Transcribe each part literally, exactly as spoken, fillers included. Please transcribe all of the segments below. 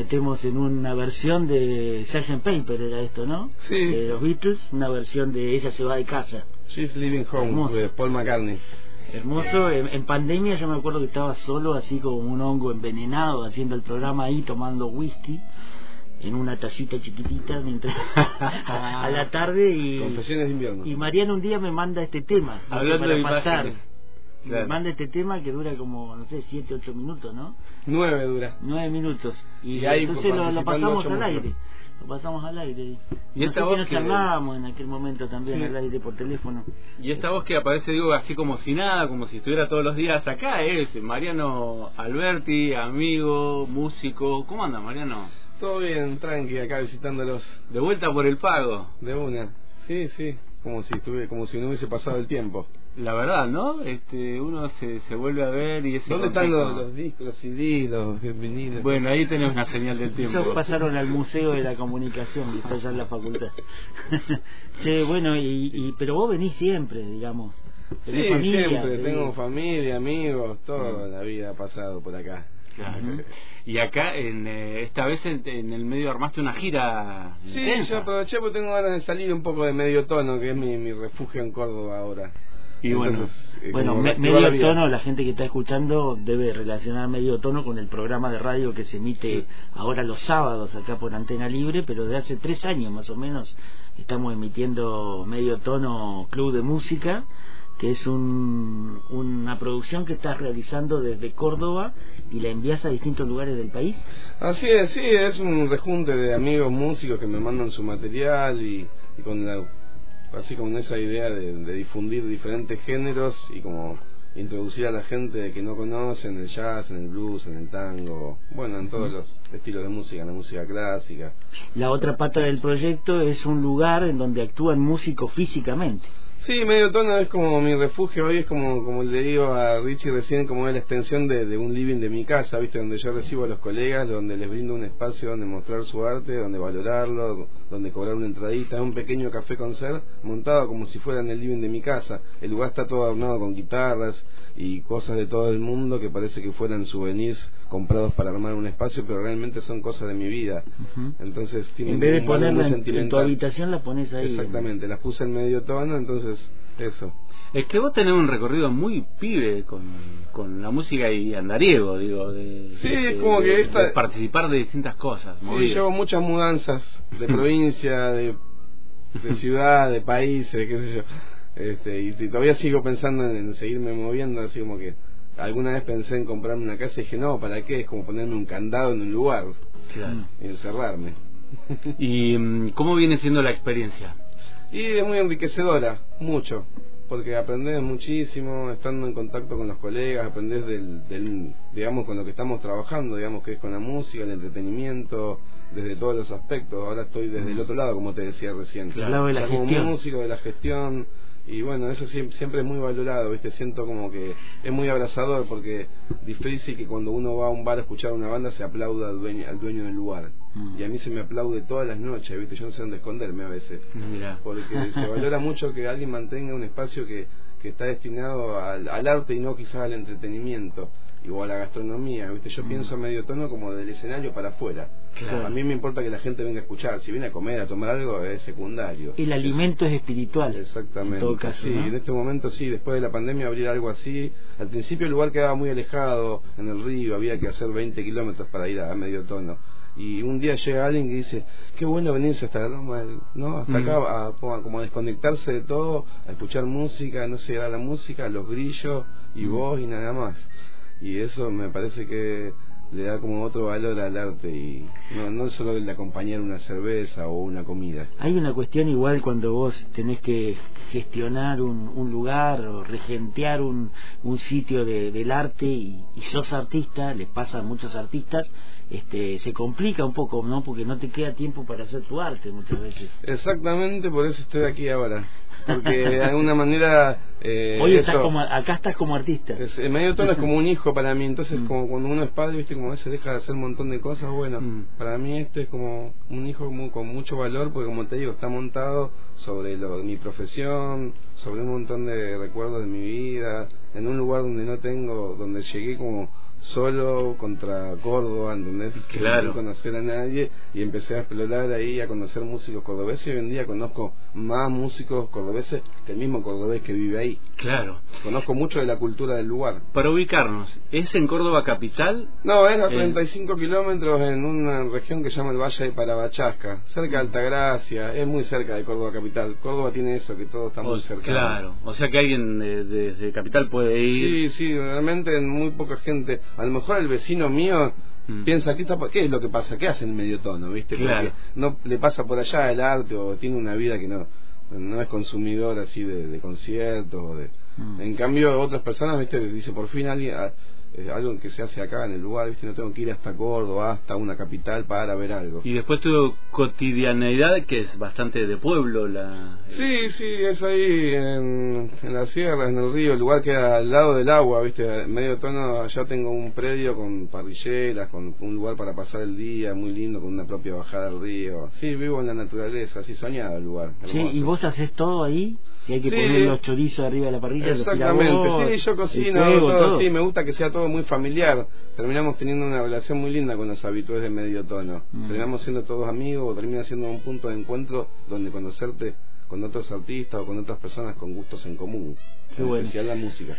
metemos en una versión de sergeant Pepper, era esto, ¿no? Sí. De los Beatles, una versión de Ella se va de casa. She's Leaving Home, Hermoso. de Paul McCartney. Hermoso. En, en pandemia yo me acuerdo que estaba solo, así como un hongo envenenado, haciendo el programa ahí, tomando whisky en una tacita chiquitita mientras a la tarde. Y Confesiones de invierno. Y Mariano un día me manda este tema hablando para de pasar. imágenes. Claro. Me manda este tema que dura como, no sé, siete, ocho minutos, ¿no? Nueve dura. Nueve minutos. Y, y ahí entonces lo, lo pasamos al aire. Lo pasamos al aire. Y no esta sé voz si nos que... charlábamos en aquel momento también, sí, al aire por teléfono. Y esta voz que aparece, digo, así como si nada, como si estuviera todos los días acá, es Mariano Alberti, amigo, músico. ¿Cómo anda, Mariano? Todo bien, tranqui, acá visitándolos. De vuelta por el pago. De una. Sí, sí. Como si estuve, como si no hubiese pasado el tiempo. La verdad, ¿no? Este, uno se, se vuelve a ver y ese ¿Dónde contexto... están los, los discos, los C D, los vinilos? Bueno, ahí tenés una señal del tiempo. Ellos pasaron al Museo de la Comunicación, que está allá en la facultad. Sí, bueno, y, y pero vos venís siempre, digamos. Sí, familia, siempre. ¿sí? Tengo familia, amigos, toda la vida ha pasado por acá. Claro. Y acá, en eh, esta vez en, en el medio armaste una gira Sí, intensa. yo aproveché porque tengo ganas de salir un poco de Medio Tono, que es mi, mi refugio en Córdoba ahora. Y Entonces, bueno, bueno me, Medio la Tono, la gente que está escuchando debe relacionar Medio Tono con el programa de radio que se emite sí. ahora los sábados acá por Antena Libre, pero de hace tres años más o menos estamos emitiendo Medio Tono Club de Música, que es un, una producción que estás realizando desde Córdoba y la envías a distintos lugares del país. Así es, sí, es un rejunte de amigos músicos que me mandan su material y, y con la, así con esa idea de, de difundir diferentes géneros y como introducir a la gente que no conoce en el jazz, en el blues, en el tango, bueno, en todos los estilos de música, en la música clásica. La otra pata del proyecto es un lugar en donde actúan músicos físicamente. Sí, Medio Tono es como mi refugio hoy, es como como le digo a Richie recién, como es la extensión de, de un living de mi casa, ¿viste? Donde yo recibo a los colegas, donde les brindo un espacio donde mostrar su arte, donde valorarlo, donde cobrar una entradita, es un pequeño café concert montado como si fuera en el living de mi casa. El lugar está todo adornado con guitarras y cosas de todo el mundo que parece que fueran souvenirs comprados para armar un espacio, pero realmente son cosas de mi vida. Uh-huh. Entonces tienen en vez de un ponerla en, sentimental. En tu habitación la pones ahí. Exactamente, las puse en Medio Tono, entonces eso. Es que vos tenés un recorrido muy pibe con, con la música y andariego, digo, de, sí, de, es como de, que esta... de participar de distintas cosas. Sí, movidas. llevo muchas mudanzas de provincia, de, de ciudad, de países, qué sé yo. Este, y, y todavía sigo pensando en, en seguirme moviendo, así como que alguna vez pensé en comprarme una casa y dije, no, ¿para qué? Es como ponerme un candado en un lugar, claro, y encerrarme. ¿Y cómo viene siendo la experiencia? Y es muy enriquecedora, mucho, porque aprendes muchísimo estando en contacto con los colegas, aprendes del, del, digamos, con lo que estamos trabajando, digamos, que es con la música, el entretenimiento, desde todos los aspectos. Ahora estoy desde el otro lado, como te decía recién, claro, de la como gestión. músico, de la gestión. Y bueno, eso siempre, siempre es muy valorado, ¿viste? Siento como que es muy abrazador, porque difícil que cuando uno va a un bar a escuchar una banda se aplauda al dueño, al dueño del lugar. Mm. Y a mí se me aplaude todas las noches, ¿viste? Yo no sé dónde esconderme a veces. Mirá. Porque se valora mucho que alguien mantenga un espacio que, que está destinado al, al arte y no quizás al entretenimiento o a la gastronomía, ¿viste? Yo mm. pienso a Medio Tono como del escenario para afuera. Claro. A mí me importa que la gente venga a escuchar. Si viene a comer, a tomar algo, es secundario. El alimento es, es espiritual. Exactamente. En todo caso, sí, ¿no? En este momento sí, después de la pandemia abrir algo así. Al principio el lugar quedaba muy alejado, en el río, había que hacer veinte kilómetros para ir a, a Medio Tono. Y un día llega alguien que dice, qué bueno venirse hasta acá, ¿no? Hasta mm. acá a, a, como a desconectarse de todo, a escuchar música, no sé, a la música, los grillos y mm. voz y nada más. Y eso me parece que le da como otro valor al arte, y no, no solo el de acompañar una cerveza o una comida. Hay una cuestión igual cuando vos tenés que gestionar un, un lugar o regentear un, un sitio de, del arte y, y sos artista, les pasa a muchos artistas, este, se complica un poco, ¿no? Porque no te queda tiempo para hacer tu arte muchas veces. Exactamente, por eso estoy aquí ahora. Porque de alguna manera eh, hoy eso, estás como, acá estás como artista. Es, el Medio Tono es como un hijo para mí. Entonces mm. como cuando uno es padre, viste, como a veces deja de hacer un montón de cosas. Bueno, mm. para mí este es como un hijo muy, con mucho valor, porque como te digo, está montado sobre lo, mi profesión, sobre un montón de recuerdos de mi vida, en un lugar donde no tengo, donde llegué como solo contra Córdoba, ¿entendés? Claro. Sin conocer a nadie, y empecé a explorar ahí, a conocer músicos cordobeses, y hoy en día conozco más músicos cordobeses que el mismo cordobés que vive ahí. Claro. Conozco mucho de la cultura del lugar. Para ubicarnos, ¿es en Córdoba capital? No, es a treinta y cinco eh... kilómetros en una región que se llama el Valle de Parabachasca, cerca de Altagracia, es muy cerca de Córdoba capital. Córdoba tiene eso, que todo está muy o, cerca. Claro, o sea que alguien desde de, de capital puede ir. Sí, sí, realmente muy poca gente. A lo mejor el vecino mío mm. piensa, ¿qué, está, ¿qué es lo que pasa? ¿Qué hace en medio tono? ¿Viste? Claro. Porque no le pasa por allá el arte, o tiene una vida que no no es consumidor así de, de conciertos o de... Mm. En cambio otras personas, ¿viste? Dice, por fin alguien, eh, algo que se hace acá en el lugar, ¿viste? No tengo que ir hasta Córdoba, hasta una capital para ver algo. Y después tu cotidianeidad, que es bastante de pueblo. la Sí, sí, es ahí en, en la sierra, en el río, el lugar que al lado del agua, ¿viste? En medio tono, allá tengo un predio con parrilleras, con un lugar para pasar el día muy lindo, con una propia bajada al río. Sí, vivo en la naturaleza, así soñado el lugar. Sí, ¿y vos haces todo ahí? Si hay que sí. poner los chorizos arriba de la parrilla, exactamente, los sí, yo cocino, fuego, todo, todo. Sí, me gusta que sea todo muy familiar. Terminamos teniendo una relación muy linda con los habitués de medio tono. Mm. Terminamos siendo todos amigos, o termina siendo un punto de encuentro donde conocerte con otros artistas o con otras personas con gustos en común, Qué en bueno. especial la música.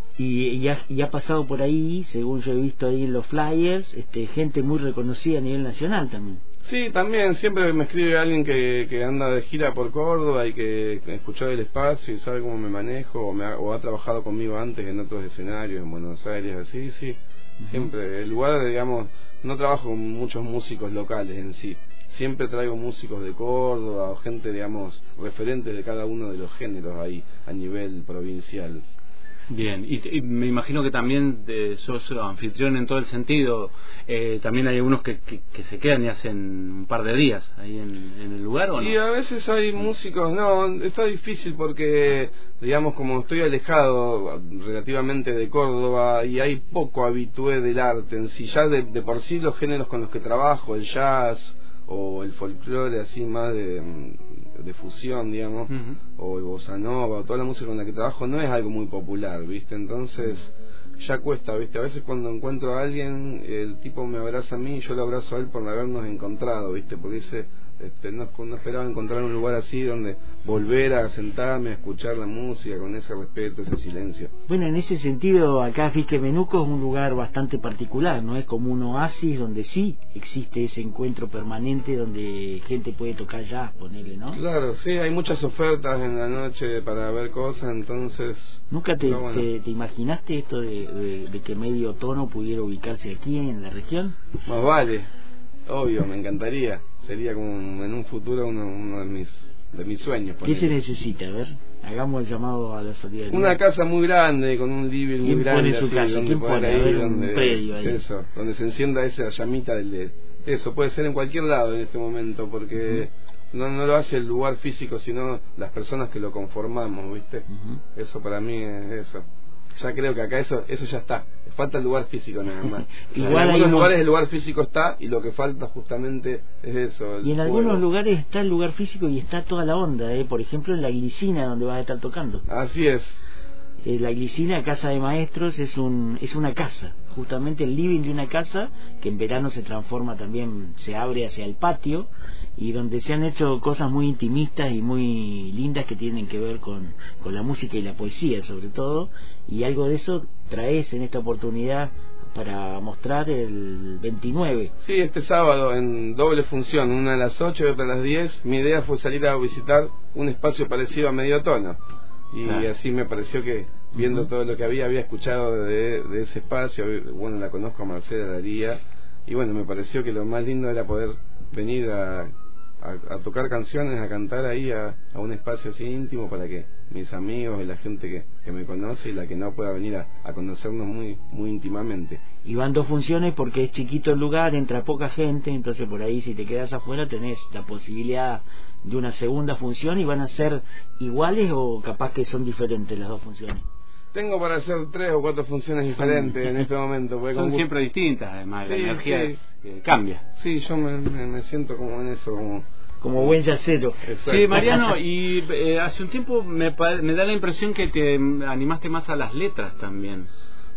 Y, y, ha, y ha pasado por ahí, según yo he visto ahí en los flyers, este, gente muy reconocida a nivel nacional también. Sí, también siempre me escribe alguien que, que anda de gira por Córdoba y que, que escuchó el espacio y sabe cómo me manejo, o, me ha, o ha trabajado conmigo antes en otros escenarios, en Buenos Aires, así, sí. Uh-huh. Siempre, el lugar, digamos, no trabajo con muchos músicos locales en sí. Siempre traigo músicos de Córdoba o gente, digamos, referentes de cada uno de los géneros ahí, a nivel provincial. Bien, y, y me imagino que también eh, sos anfitrión en todo el sentido. Eh, también hay algunos que, que, que se quedan y hacen un par de días ahí en, en el lugar, ¿o no? Y a veces hay músicos, no, está difícil porque, digamos, como estoy alejado relativamente de Córdoba y hay poco habitué del arte en sí, ya de, de por sí los géneros con los que trabajo, el jazz o el folclore así más de... de fusión, digamos, uh-huh. o el bossa nova, o toda la música con la que trabajo no es algo muy popular, ¿viste? Entonces ya cuesta, ¿viste? A veces cuando encuentro a alguien, el tipo me abraza a mí y yo lo abrazo a él por habernos encontrado, ¿viste? Porque dice, este, no, no esperaba encontrar un lugar así donde volver a sentarme a escuchar la música con ese respeto, ese silencio. Bueno, en ese sentido, acá Fisque Menuco es un lugar bastante particular, ¿no? Es como un oasis donde sí existe ese encuentro permanente donde gente puede tocar jazz, ponerle, ¿no? Claro, sí, hay muchas ofertas en la noche para ver cosas, entonces... ¿Nunca te, bueno. te, te imaginaste esto de, de, de que Medio Tono pudiera ubicarse aquí en la región? Más vale, obvio, me encantaría. Sería como en un futuro uno, uno de mis de mis sueños. ¿Qué se necesita? A ver, hagamos el llamado a la solidaridad. Una casa muy grande, con un living muy grande. ¿Quién pone su casa? Donde ¿Quién pone? ahí, un donde, predio ahí. Eso, donde se encienda esa llamita del de... Eso, puede ser en cualquier lado en este momento, porque... Uh-huh. No, no lo hace el lugar físico, sino las personas que lo conformamos, ¿viste? Uh-huh. Eso para mí es eso. Ya creo que acá eso eso ya está. Falta el lugar físico nada más. Igual en algunos un... lugares el lugar físico está y lo que falta justamente es eso. Y en juego. Algunos lugares está el lugar físico y está toda la onda, ¿eh? Por ejemplo en la Glicina donde vas a estar tocando. Así es. Eh, la Glicina, Casa de Maestros, es un es una casa, justamente el living de una casa que en verano se transforma también, se abre hacia el patio y donde se han hecho cosas muy intimistas y muy lindas que tienen que ver con, con la música y la poesía sobre todo, y algo de eso traes en esta oportunidad para mostrar el veintinueve. Sí, este sábado en doble función, una a las ocho y otra a las diez. Mi idea fue salir a visitar un espacio parecido a Medio Tono. Y claro. Así me pareció que, viendo uh-huh. todo lo que había, había escuchado de, de ese espacio, bueno, la conozco a Marcela Daría, y bueno, me pareció que lo más lindo era poder venir a, a, a tocar canciones, a cantar ahí a, a un espacio así íntimo para que mis amigos y la gente que, que me conoce y la que no pueda venir a, a conocernos muy muy íntimamente. Y van dos funciones porque es chiquito el lugar, entra poca gente, entonces por ahí si te quedas afuera tenés la posibilidad de una segunda función. ¿Y van a ser iguales o capaz que son diferentes las dos funciones? Tengo para hacer tres o cuatro funciones diferentes en este momento. Son con... siempre distintas, además, sí, la energía sí. eh, cambia. Sí, yo me, me, me siento como en eso, como... como buen yacero. Sí, Mariano, y eh, hace un tiempo me, me da la impresión que te animaste más a las letras también.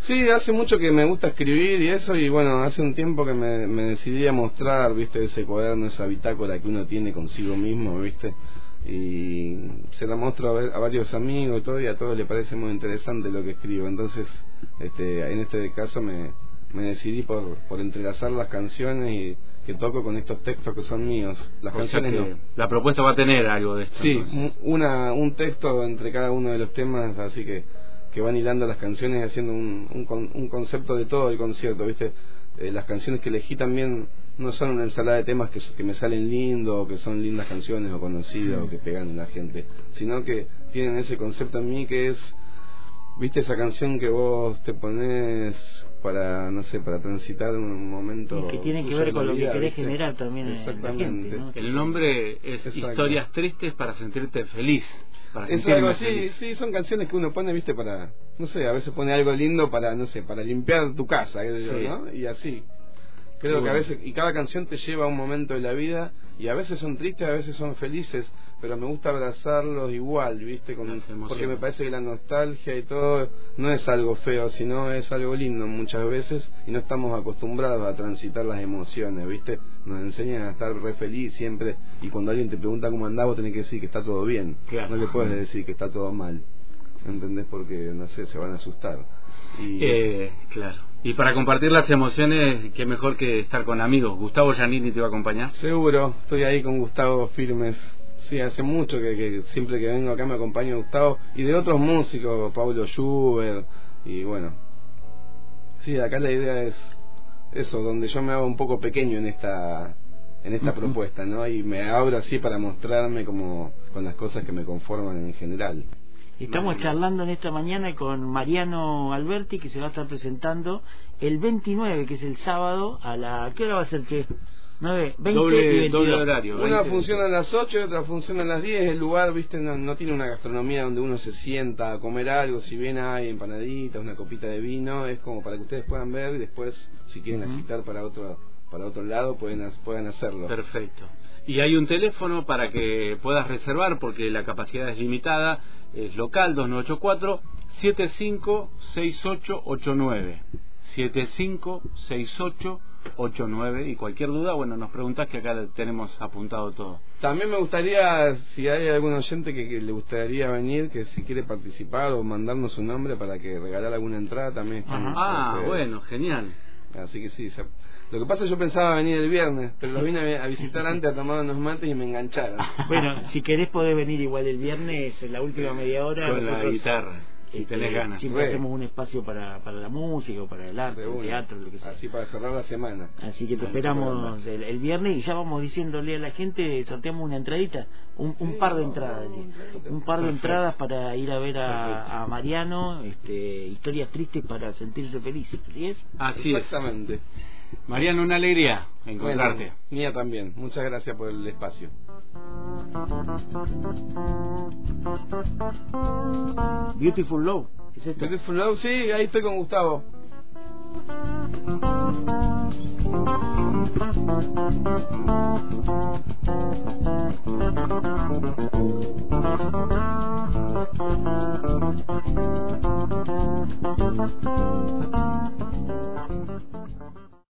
Sí, hace mucho que me gusta escribir y eso, y bueno, hace un tiempo que me, me decidí a mostrar, viste, ese cuaderno, esa bitácora que uno tiene consigo mismo, viste, y se la muestro a, a varios amigos y todo, y a todos les parece muy interesante lo que escribo. Entonces, este, en este caso me, me decidí por, por entrelazar las canciones y que toco con estos textos que son míos. Las o canciones sea que no. La propuesta va a tener algo de esto. Sí, entonces. una un texto entre cada uno de los temas, así que que van hilando las canciones y haciendo un, un, un concepto de todo el concierto, ¿viste? Eh, las canciones que elegí también no son una ensalada de temas que, que me salen lindos, o que son lindas canciones, o conocidas, o que pegan en la gente, sino que tienen ese concepto en mí que es, ¿viste? Esa canción que vos te pones para, no sé, para transitar un momento... Y que tiene que ver con lo que querés generar también en la gente, ¿no? El nombre es Exacto. Historias Tristes para sentirte feliz. Para es algo así, sí, son canciones que uno pone, viste, para, no sé, a veces pone algo lindo para, no sé, para limpiar tu casa, qué sé yo, sí. ¿no? Y así. Creo bueno. que a veces, y cada canción te lleva a un momento de la vida, y a veces son tristes, a veces son felices, pero me gusta abrazarlos igual, viste, con, porque me parece que la nostalgia y todo no es algo feo, sino es algo lindo muchas veces, y no estamos acostumbrados a transitar las emociones, viste, nos enseñan a estar re feliz siempre, y cuando alguien te pregunta cómo andás, vos tenés que decir que está todo bien, claro. No le puedes decir que está todo mal, ¿entendés? Porque, no sé, se van a asustar. Y eh, claro. Y para compartir las emociones, qué mejor que estar con amigos. Gustavo Giannini te va a acompañar. Seguro, estoy ahí con Gustavo firmes. Sí, hace mucho que, que siempre que vengo acá me acompaña Gustavo, y de otros músicos, Pablo Schubert, y bueno. Sí, acá la idea es eso, donde yo me hago un poco pequeño en esta en esta uh-huh. propuesta, ¿no? Y me abro así para mostrarme como con las cosas que me conforman en general. Estamos charlando en esta mañana con Mariano Alberti, que se va a estar presentando el veintinueve, que es el sábado, a la... ¿Qué hora va a ser, che? nueve, veinte doble, y veintidós. Doble horario. Una veinte, funciona a las ocho y otra funciona a las diez. El lugar, viste, no, no tiene una gastronomía donde uno se sienta a comer algo. Si bien hay empanaditas, una copita de vino, es como para que ustedes puedan ver y después, si quieren uh-huh. agitar para otro para otro lado, pueden, pueden hacerlo. Perfecto. Y hay un teléfono para que puedas reservar, porque la capacidad es limitada. Es local dos nueve ocho cuatro, siete cinco seis ocho ocho nueve. siete cinco seis ocho ocho nueve. Y cualquier duda, bueno, nos preguntás, que acá tenemos apuntado todo. También me gustaría, si hay algún oyente que, que le gustaría venir, que si quiere participar o mandarnos su nombre para que regalar alguna entrada, también estamos. Ah, bueno, genial. Así que sí, se... Lo que pasa es que yo pensaba venir el viernes, pero los vine a visitar antes a tomar unos mates y me engancharon. Bueno, si querés podés venir igual el viernes, en la última media hora. Con la guitarra, si este, tenés ganas. Siempre hacemos un espacio para, para la música, o para el arte, el teatro, lo que sea. Así para cerrar la semana. Así que te esperamos el, el viernes, y ya vamos diciéndole a la gente, sorteamos una entradita, un, un sí, par de entradas, no, ¿sí? un par de Perfecto. entradas para ir a ver a, a Mariano, este, historias tristes para sentirse feliz, ¿así es? Así Exactamente. Es. Mariano, una alegría encontrarte. Bueno, mía también. Muchas gracias por el espacio. Beautiful Love. ¿Es esto? Beautiful Love, sí, ahí estoy con Gustavo.